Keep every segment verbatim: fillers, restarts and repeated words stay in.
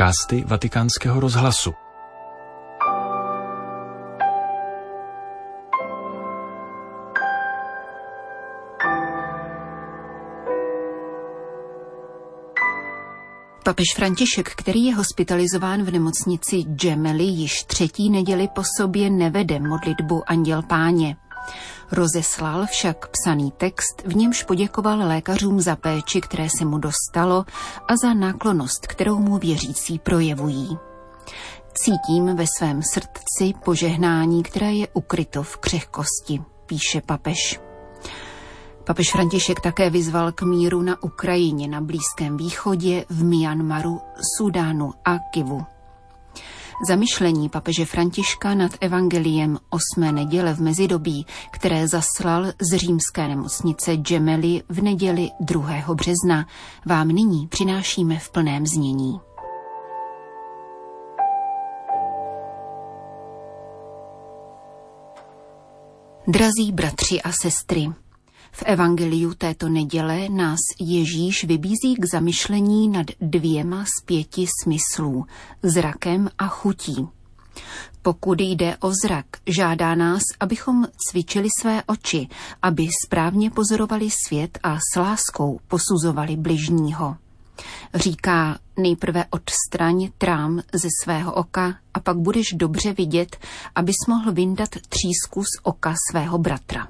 Podcasty Vatikánského rozhlasu. Papež František, který je hospitalizován v nemocnici Gemelli, již třetí neděli po sobě nevede modlitbu Anděl Páně. Rozeslal však psaný text, v němž poděkoval lékařům za péči, které se mu dostalo, a za náklonnost, kterou mu věřící projevují. Cítím ve svém srdci požehnání, které je ukryto v křehkosti, píše papež. Papež František také vyzval k míru na Ukrajině, na Blízkém východě, v Myanmaru, Súdánu a Kivu. Zamyšlení papeže Františka nad evangeliem osmé neděle v mezidobí, které zaslal z římské nemocnice Gemelli v neděli druhého března, vám nyní přinášíme v plném znění. Drazí bratři a sestry, v evangeliu této neděle nás Ježíš vybízí k zamyšlení nad dvěma z pěti smyslů, zrakem a chutí. Pokud jde o zrak, žádá nás, abychom cvičili své oči, aby správně pozorovali svět a s láskou posuzovali bližního. Říká, nejprve odstraň trám ze svého oka a pak budeš dobře vidět, abys mohl vyndat třísku z oka svého bratra.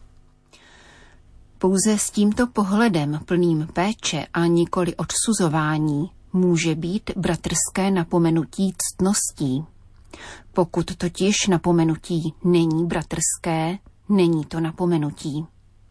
Pouze s tímto pohledem plným péče a nikoli odsuzování může být bratrské napomenutí ctností. Pokud totiž napomenutí není bratrské, není to napomenutí.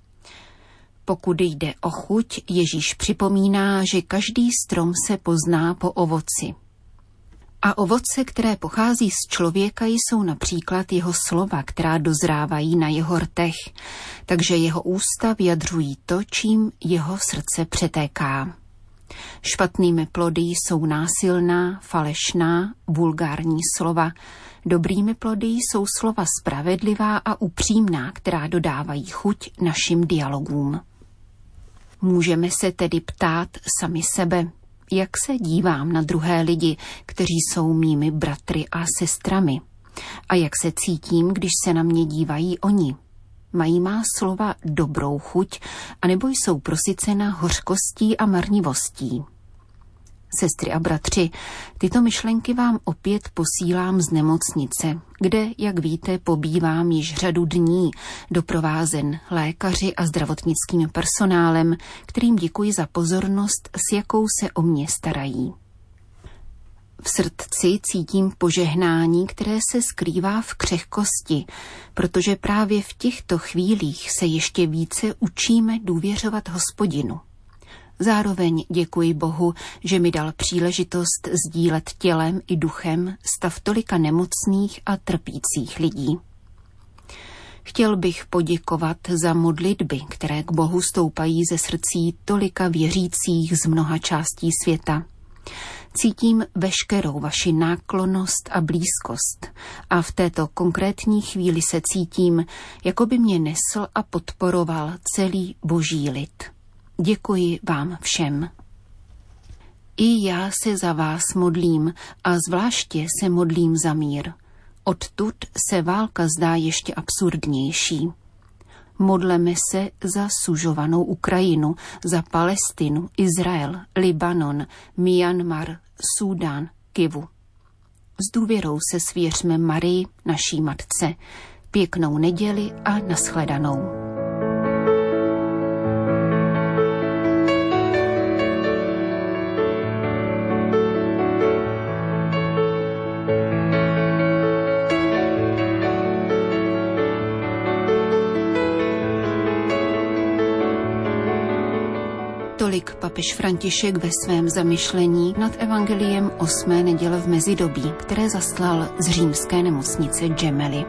Pokud jde o chuť, Ježíš připomíná, že každý strom se pozná po ovoci. A ovoce, které pochází z člověka, jsou například jeho slova, která dozrávají na jeho rtech, takže jeho ústa vyjadřují to, čím jeho srdce přetéká. Špatnými plody jsou násilná, falešná, vulgární slova. Dobrými plody jsou slova spravedlivá a upřímná, která dodávají chuť našim dialogům. Můžeme se tedy ptát sami sebe, jak se dívám na druhé lidi, kteří jsou mými bratry a sestrami? A jak se cítím, když se na mě dívají oni? Mají má slova dobrou chuť, anebo jsou prosycena hořkostí a marnivostí? Sestry a bratři, tyto myšlenky vám opět posílám z nemocnice, kde, jak víte, pobývám již řadu dní, doprovázen lékaři a zdravotnickým personálem, kterým děkuji za pozornost, s jakou se o mě starají. V srdci cítím požehnání, které se skrývá v křehkosti, protože právě v těchto chvílích se ještě více učíme důvěřovat Hospodinu. Zároveň děkuji Bohu, že mi dal příležitost sdílet tělem i duchem stav tolika nemocných a trpících lidí. Chtěl bych poděkovat za modlitby, které k Bohu stoupají ze srdcí tolika věřících z mnoha částí světa. Cítím veškerou vaši náklonnost a blízkost a v této konkrétní chvíli se cítím, jako by mě nesl a podporoval celý boží lid. Děkuji vám všem. I já se za vás modlím a zvláště se modlím za mír. Odtud se válka zdá ještě absurdnější. Modleme se za sužovanou Ukrajinu, za Palestinu, Izrael, Libanon, Myanmar, Súdán, Kivu. S důvěrou se svěřme Marii, naší matce. Pěknou neděli a nashledanou. Tolik papež František ve svém zamyšlení nad evangeliem osmé neděle v mezidobí, které zaslal z římské nemocnice Gemelli.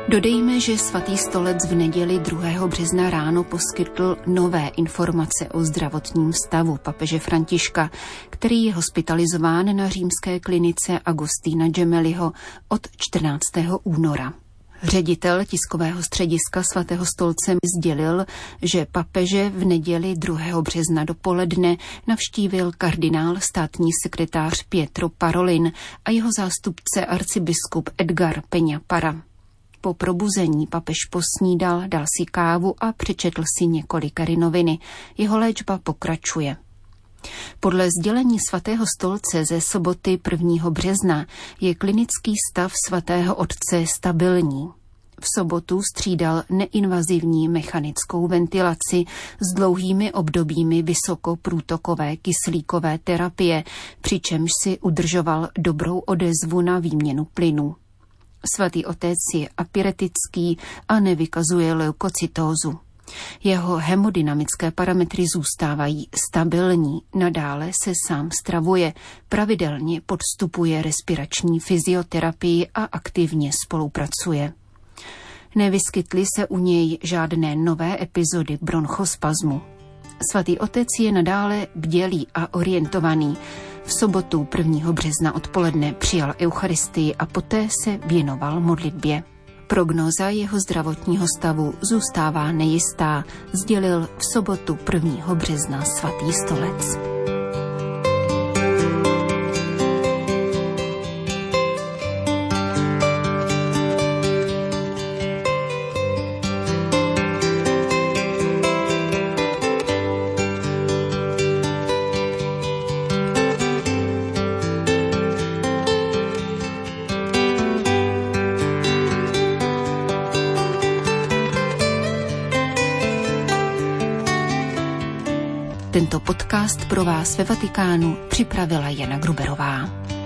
Dodejme, že svatý stolec v neděli druhého března ráno poskytl nové informace o zdravotním stavu papeže Františka, který je hospitalizován na římské klinice Agustína Gemelliho od čtrnáctého února. Ředitel tiskového střediska svatého stolce sdělil, že papeže v neděli druhého března dopoledne navštívil kardinál státní sekretář Pietro Parolin a jeho zástupce arcibiskup Edgar Peña Parra. Po probuzení papež posnídal, dal si kávu a přečetl si několikery noviny. Jeho léčba pokračuje. Podle sdělení svatého stolce ze soboty prvního března je klinický stav svatého otce stabilní. V sobotu střídal neinvazivní mechanickou ventilaci s dlouhými obdobími vysokoprůtokové kyslíkové terapie, přičemž si udržoval dobrou odezvu na výměnu plynu. Svatý otec je apyretický a nevykazuje leukocytózu. Jeho hemodynamické parametry zůstávají stabilní, nadále se sám stravuje, pravidelně podstupuje respirační fyzioterapii a aktivně spolupracuje. Nevyskytly se u něj žádné nové epizody bronchospazmu. Svatý otec je nadále bdělý a orientovaný. V sobotu prvního března odpoledne přijal eucharistii a poté se věnoval modlitbě. Prognóza jeho zdravotního stavu zůstává nejistá, sdělil v sobotu prvního března svatý stolec. Tento podcast pro vás ve Vatikánu připravila Jana Gruberová.